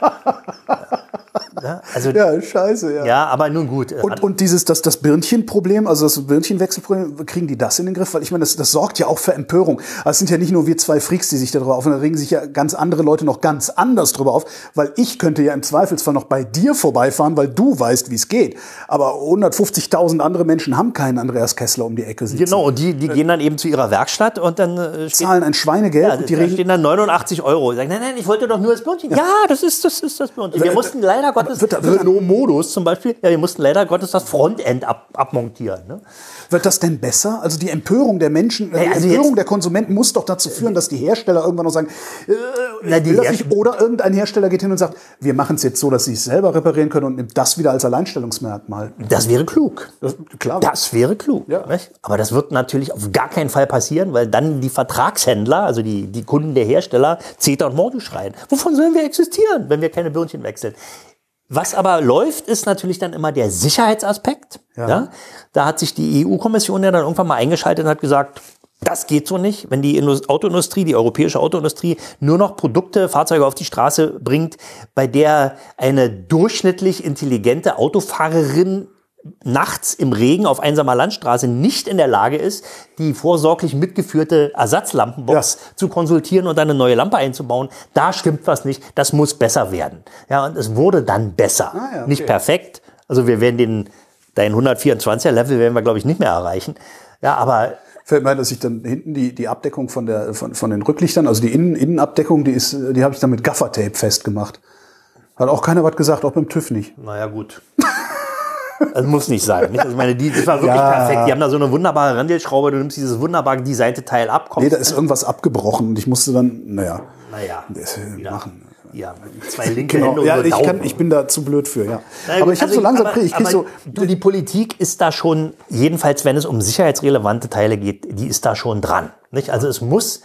Ja, also, ja, scheiße, ja. Ja, aber nun gut. Und, und dieses, das, das Birnchenproblem, also das Birnchenwechselproblem, kriegen die das in den Griff? Weil ich meine, das, das sorgt ja auch für Empörung. Also es sind ja nicht nur wir zwei Freaks, die sich darüber aufregen, da regen sich ja ganz andere Leute noch ganz anders drüber auf, weil ich könnte ja im Zweifelsfall noch bei dir vorbeifahren, weil du weißt, wie es geht. Aber hundertfünfzigtausend andere Menschen haben keinen Andreas Kessler um die Ecke sitzen. Genau, und die, die gehen dann eben zu ihrer Werkstatt und dann äh, zahlen ein Schweinegeld. Ja, und die da stehen dann neunundachtzig Euro. Sagen, nein, nein, ich wollte doch nur das Birnchen. Ja, ja das ist das, ist das Birnchen. Wir mussten leider Gottes Renault-Modus zum Beispiel, ja, wir mussten leider Gottes das Frontend ab, abmontieren. Ne? Wird das denn besser? Also die Empörung der Menschen, die also Empörung jetzt, der Konsumenten muss doch dazu führen, dass die Hersteller irgendwann noch sagen, äh, na, die will das nicht. Oder irgendein Hersteller geht hin und sagt, wir machen es jetzt so, dass sie es selber reparieren können und nimmt das wieder als Alleinstellungsmerkmal. Das wäre klug. Das, klar. Das wäre klug. Ja. Aber das wird natürlich auf gar keinen Fall passieren, weil dann die Vertragshändler, also die, die Kunden der Hersteller, Zeter und Morgen schreien. Wovon sollen wir existieren, wenn wir keine Birnchen wechseln? Was aber läuft, ist natürlich dann immer der Sicherheitsaspekt. Ja. Ja? Da hat sich die E U-Kommission ja dann irgendwann mal eingeschaltet und hat gesagt, das geht so nicht, wenn die Autoindustrie, die europäische Autoindustrie nur noch Produkte, Fahrzeuge auf die Straße bringt, bei der eine durchschnittlich intelligente Autofahrerin nachts im Regen auf einsamer Landstraße nicht in der Lage ist, die vorsorglich mitgeführte Ersatzlampenbox ja. zu konsultieren und dann eine neue Lampe einzubauen. Da stimmt was nicht. Das muss besser werden. Ja, und es wurde dann besser. Ah, ja, okay. Nicht perfekt. Also wir werden den, dein hundertvierundzwanziger Level werden wir, glaube ich, nicht mehr erreichen. Ja, aber fällt mir ein, dass ich dann hinten die, die Abdeckung von der, von, von den Rücklichtern, also die Innen, Innenabdeckung, die ist, die habe ich dann mit Gaffertape festgemacht. Hat auch keiner was gesagt, auch beim TÜV nicht. Naja, gut. Das muss nicht sein. Nicht? Also ich meine, die, das war wirklich ja. perfekt. Die haben da so eine wunderbare Randelschraube, du nimmst dieses wunderbar designte Teil ab. Nee, da ist irgendwas abgebrochen und ich musste dann, naja, naja, das machen. Ja, zwei linke genau. Hände und ja, so ich, kann, ich bin da zu blöd für, ja. Na, aber ich habe also, so langsam, aber, ich krieg so. Die Politik ist da schon, jedenfalls wenn es um sicherheitsrelevante Teile geht, die ist da schon dran. Nicht? Also es muss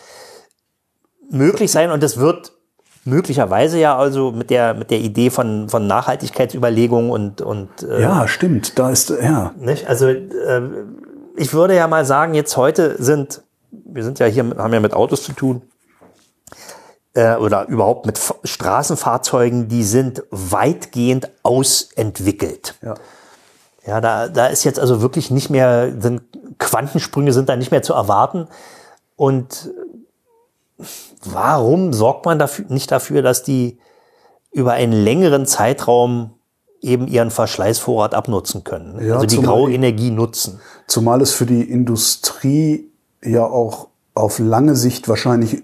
möglich sein und es wird möglicherweise ja also mit der mit der Idee von von Nachhaltigkeitsüberlegungen und und äh, ja stimmt, da ist ja nicht also äh, ich würde ja mal sagen, jetzt heute sind wir sind ja hier haben ja mit Autos zu tun, äh, oder überhaupt mit F- Straßenfahrzeugen, die sind weitgehend ausentwickelt. Ja. Ja, da, da ist jetzt also wirklich nicht mehr, sind Quantensprünge sind da nicht mehr zu erwarten. Und warum sorgt man dafür, nicht dafür, dass die über einen längeren Zeitraum eben ihren Verschleißvorrat abnutzen können? Ja, also die graue Energie nutzen. Zumal es für die Industrie ja auch auf lange Sicht wahrscheinlich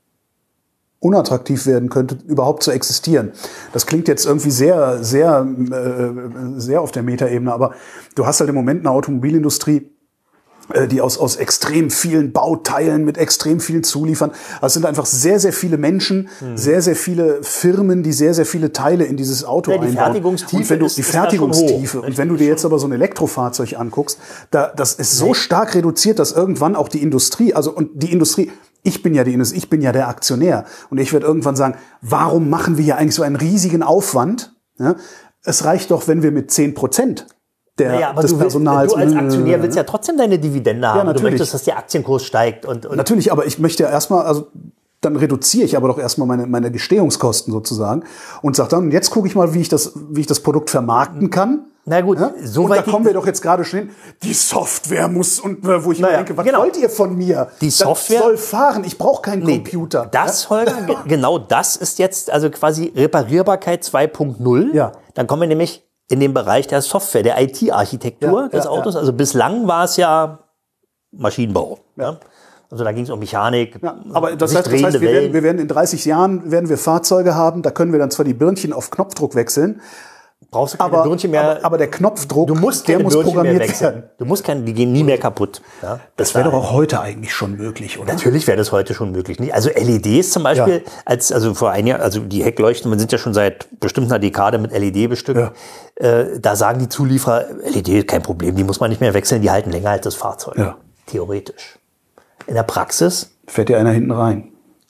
unattraktiv werden könnte, überhaupt zu existieren. Das klingt jetzt irgendwie sehr, sehr, äh, sehr auf der Metaebene, aber du hast halt im Moment eine Automobilindustrie, äh, die aus, aus extrem vielen Bauteilen mit extrem vielen Zuliefern, also es sind einfach sehr, sehr viele Menschen, hm. sehr, sehr viele Firmen, die sehr, sehr viele Teile in dieses Auto ja, die einbauen. Fertigungstiefe und wenn du, ist, die Fertigungstiefe. Ist und wenn du dir jetzt aber so ein Elektrofahrzeug anguckst, da, das ist so stark reduziert, dass irgendwann auch die Industrie, also, und die Industrie, Ich bin ja die Industrie, ich bin ja der Aktionär. Und ich werde irgendwann sagen, warum machen wir hier eigentlich so einen riesigen Aufwand? Ja, es reicht doch, wenn wir mit zehn Prozent der, naja, aber des du willst, Personals... Du als Aktionär willst ja trotzdem deine Dividende haben. Ja, natürlich. Du möchtest, dass der Aktienkurs steigt. Und, und natürlich, aber ich möchte ja erstmal... Also dann reduziere ich aber doch erstmal meine, meine Gestehungskosten sozusagen und sage dann, jetzt gucke ich mal, wie ich das, wie ich das Produkt vermarkten kann. Na gut, ja? so und weit da kommen wir doch jetzt gerade schon hin. Die Software muss, und wo ich naja, mir denke, was genau. wollt ihr von mir? Die Software das soll fahren, ich brauche keinen nee, Computer. Das, Holger, genau das ist jetzt also quasi Reparierbarkeit zwei Punkt null. Ja. Dann kommen wir nämlich in den Bereich der Software, der I T-Architektur ja, des ja, Autos. Ja. Also bislang war es ja Maschinenbau. Ja. Ja. Also da ging es um Mechanik. Ja, aber das heißt, das heißt wir, werden, wir werden in dreißig Jahren werden wir Fahrzeuge haben, da können wir dann zwar die Birnchen auf Knopfdruck wechseln. Brauchst du keine aber, Birnchen mehr. Aber, aber der Knopfdruck, du musst der muss Birnchen programmiert werden. Du musst keine, die gehen nie mehr kaputt. Ja, das das wäre doch auch heute eigentlich schon möglich, oder? Natürlich wäre das heute schon möglich. Also L E Ds zum Beispiel, ja. als also vor ein Jahr, also die Heckleuchten, wir sind ja schon seit bestimmt einer Dekade mit L E D bestückt. Ja. Äh, da sagen die Zulieferer, L E D kein Problem, die muss man nicht mehr wechseln, die halten länger als das Fahrzeug. Ja. Theoretisch. In der Praxis fährt dir einer hinten rein.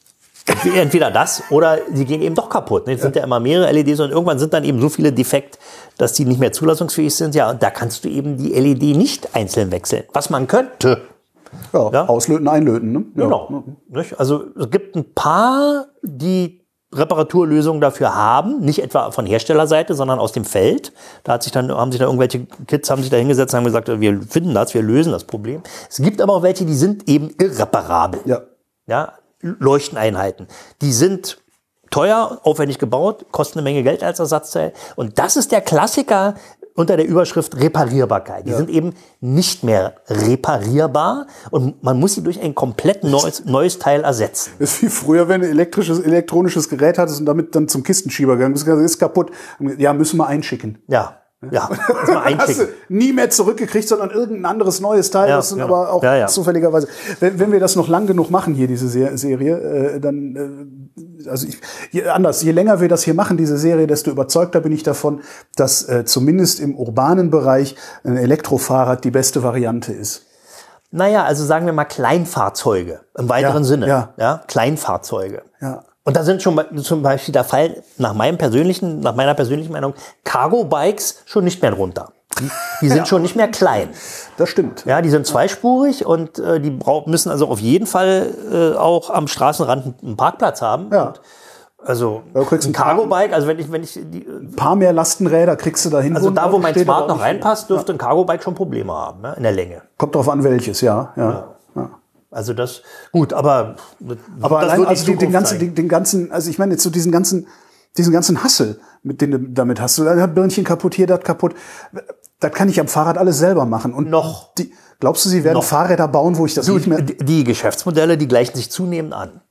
Entweder das oder die gehen eben doch kaputt. Es ja. sind ja immer mehrere L E Ds und irgendwann sind dann eben so viele defekt, dass die nicht mehr zulassungsfähig sind. Ja, und da kannst du eben die L E D nicht einzeln wechseln. Was man könnte. Ja, ja? Auslöten, einlöten. Ne? Ja. Genau. Also es gibt ein paar, die Reparaturlösungen dafür haben, nicht etwa von Herstellerseite, sondern aus dem Feld. Da hat sich dann, haben sich da irgendwelche Kids haben sich da hingesetzt und haben gesagt, wir finden das, wir lösen das Problem. Es gibt aber auch welche, die sind eben irreparabel. Ja. Ja, Leuchteneinheiten. Die sind teuer, aufwendig gebaut, kosten eine Menge Geld als Ersatzteil. Und das ist der Klassiker unter der Überschrift Reparierbarkeit. Die ja. sind eben nicht mehr reparierbar und man muss sie durch ein komplett neues, neues Teil ersetzen. Das ist wie früher, wenn du ein elektrisches, elektronisches Gerät hattest und damit dann zum Kistenschieber gegangen bist, ist kaputt. Ja, müssen wir einschicken. Ja. Ja, das mal einschicken. Hast du nie mehr zurückgekriegt, sondern irgendein anderes neues Teil, ja, das sind ja. aber auch ja, ja. zufälligerweise. Wenn, wenn wir das noch lang genug machen hier, diese Serie, äh, dann, äh, also ich, je, anders, je länger wir das hier machen, diese Serie, desto überzeugter bin ich davon, dass äh, zumindest im urbanen Bereich ein Elektrofahrrad die beste Variante ist. Naja, also sagen wir mal Kleinfahrzeuge im weiteren ja, Sinne. Ja. Ja, Kleinfahrzeuge. Ja. Und da sind schon zum Beispiel der Fall, nach meinem persönlichen, nach meiner persönlichen Meinung, Cargo-Bikes schon nicht mehr drunter. Die, die sind ja. schon nicht mehr klein. Das stimmt. Ja, die sind zweispurig und äh, die brauch, müssen also auf jeden Fall äh, auch am Straßenrand einen Parkplatz haben. Ja. Und also ja, du ein Cargo-Bike, also wenn ich, wenn ich die, ein paar mehr Lastenräder kriegst du dahin. Also da, wo mein Smart noch reinpasst, dürfte ja. ein Cargo-Bike schon Probleme haben, ne, in der Länge. Kommt drauf an, welches, ja, ja. ja. ja. Also das, gut, aber aber das allein also den, den ganzen, den, den ganzen, also ich meine jetzt so diesen ganzen, diesen ganzen Hassel, mit dem du damit hast, du da Birnchen kaputt, hier das kaputt, das kann ich am Fahrrad alles selber machen. Und noch. Die, glaubst du, sie werden noch. Fahrräder bauen, wo ich das du, nicht mehr? Die, die Geschäftsmodelle, die gleichen sich zunehmend an.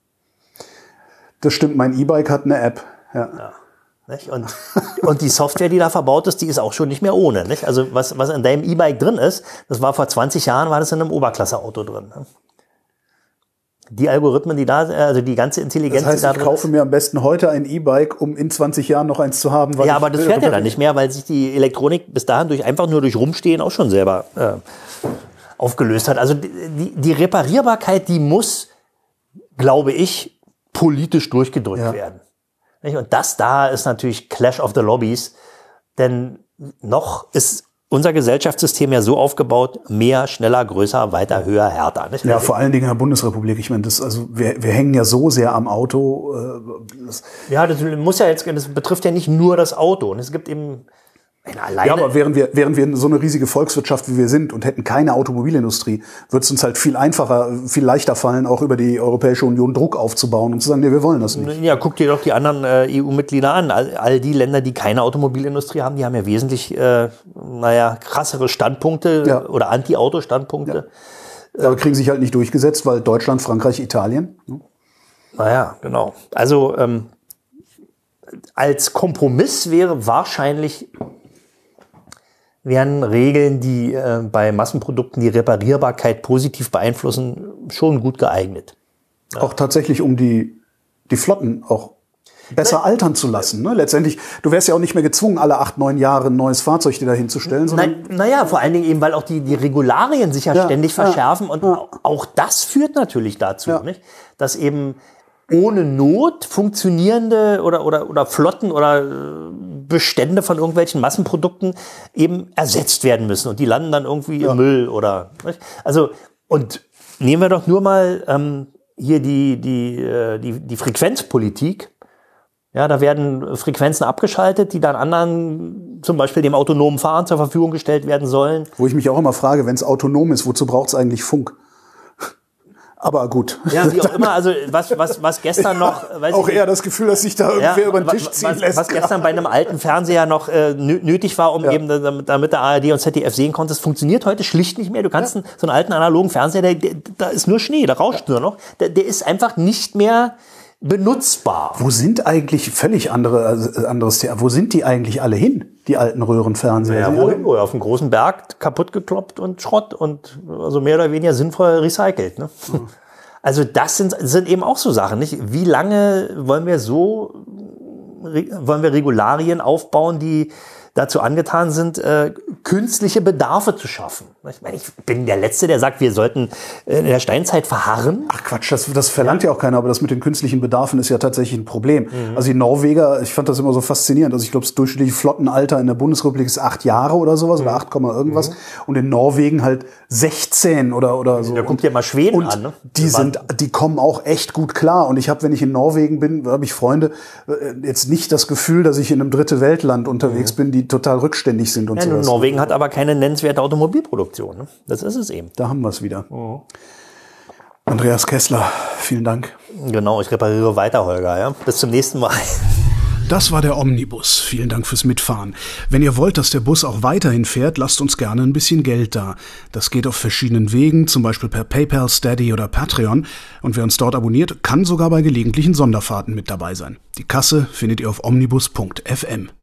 Das stimmt, mein E-Bike hat eine App. Ja. ja. Nicht? Und, und die Software, die da verbaut ist, die ist auch schon nicht mehr ohne. Nicht? Also was, was in deinem E-Bike drin ist, das war vor zwanzig Jahren, war das in einem Oberklasse-Auto drin. Ne? Die Algorithmen, die da, also die ganze Intelligenz, das heißt, die da ich kaufe ist, mir am besten heute ein E-Bike, um in zwanzig Jahren noch eins zu haben. Weil ja, aber das fährt ja dann nicht mehr, weil sich die Elektronik bis dahin durch einfach nur durch Rumstehen auch schon selber äh, aufgelöst hat. Also die, die Reparierbarkeit, die muss, glaube ich, politisch durchgedrückt ja. werden. Und das da ist natürlich Clash of the Lobbys, denn noch ist unser Gesellschaftssystem ja so aufgebaut, mehr, schneller, größer, weiter, höher, härter. Nicht? Ja, vor allen Dingen in der Bundesrepublik. Ich meine, das, also wir, wir hängen ja so sehr am Auto. Äh, das ja, das muss ja jetzt, das betrifft ja nicht nur das Auto. Und es gibt eben alleine. Ja, aber während wir, während wir so eine riesige Volkswirtschaft wie wir sind und hätten keine Automobilindustrie, wird es uns halt viel einfacher, viel leichter fallen, auch über die Europäische Union Druck aufzubauen und zu sagen, nee, wir wollen das nicht. Ja, guck dir doch die anderen äh, E U-Mitglieder an. All, all die Länder, die keine Automobilindustrie haben, die haben ja wesentlich, äh, naja, krassere Standpunkte ja. oder Anti-Auto-Standpunkte. Ja. Aber kriegen sich halt nicht durchgesetzt, weil Deutschland, Frankreich, Italien. Hm? Naja, genau. Also ähm, als Kompromiss wäre wahrscheinlich wären Regeln, die äh, bei Massenprodukten die Reparierbarkeit positiv beeinflussen, schon gut geeignet. Ja. Auch tatsächlich, um die, die Flotten auch besser Nein. altern zu lassen. Ne? Letztendlich, du wärst ja auch nicht mehr gezwungen, alle acht, neun Jahre ein neues Fahrzeug dir dahin zu stellen. Nein, naja, vor allen Dingen eben, weil auch die, die Regularien sich ja, ja ständig ja, verschärfen. Und ja. auch das führt natürlich dazu, ja. nicht? Dass eben ohne Not funktionierende oder, oder, oder Flotten oder Bestände von irgendwelchen Massenprodukten eben ersetzt werden müssen. Und die landen dann irgendwie ja. im Müll oder, nicht? Also, und nehmen wir doch nur mal ähm, hier die, die, die, die Frequenzpolitik. Ja, da werden Frequenzen abgeschaltet, die dann anderen, zum Beispiel dem autonomen Fahren zur Verfügung gestellt werden sollen. Wo ich mich auch immer frage, wenn es autonom ist, wozu braucht es eigentlich Funk? Aber gut. Ja, wie auch immer, also was, was, was gestern noch... Weiß auch ich, eher das Gefühl, dass sich da irgendwer ja, über den Tisch ziehen was, lässt. Was gestern bei einem alten Fernseher noch äh, nötig war, um ja. eben, damit, damit der A R D und Z D F sehen konnte, das funktioniert heute schlicht nicht mehr. Du kannst ja. einen, so einen alten analogen Fernseher, der, der, da ist nur Schnee, da rauscht ja. nur noch. Der, der ist einfach nicht mehr benutzbar. Wo sind eigentlich, völlig andere, also anderes Thema, wo sind die eigentlich alle hin, die alten Röhrenfernseher? Ja, wohin? Oder auf einem großen Berg kaputt gekloppt und Schrott und also mehr oder weniger sinnvoll recycelt. Ne? Ja. Also das sind, sind eben auch so Sachen, nicht? Wie lange wollen wir so, wollen wir Regularien aufbauen, die dazu angetan sind, äh, künstliche Bedarfe zu schaffen? Ich meine, ich bin der Letzte, der sagt, wir sollten in der Steinzeit verharren. Ach Quatsch, das, das verlangt ja. ja auch keiner, aber das mit den künstlichen Bedarfen ist ja tatsächlich ein Problem. Mhm. Also die Norweger, ich fand das immer so faszinierend, also ich glaube, das durchschnittliche Flottenalter in der Bundesrepublik ist acht Jahre oder sowas, mhm. oder acht, irgendwas. Mhm. Und in Norwegen halt sechzehn oder, oder so. Da kommt ja mal Schweden und an, ne? Die sind, die kommen auch echt gut klar. Und ich habe, wenn ich in Norwegen bin, habe ich Freunde, jetzt nicht das Gefühl, dass ich in einem dritte Weltland unterwegs mhm. bin, die total rückständig sind und ja, sowas. Norwegen hat aber keine nennenswerte Automobilproduktion. Ne? Das ist es eben. Da haben wir es wieder. Mhm. Andreas Kessler, vielen Dank. Genau, ich repariere weiter, Holger. Ja? Bis zum nächsten Mal. Das war der Omnibus. Vielen Dank fürs Mitfahren. Wenn ihr wollt, dass der Bus auch weiterhin fährt, lasst uns gerne ein bisschen Geld da. Das geht auf verschiedenen Wegen, zum Beispiel per PayPal, Steady oder Patreon. Und wer uns dort abonniert, kann sogar bei gelegentlichen Sonderfahrten mit dabei sein. Die Kasse findet ihr auf omnibus punkt f m.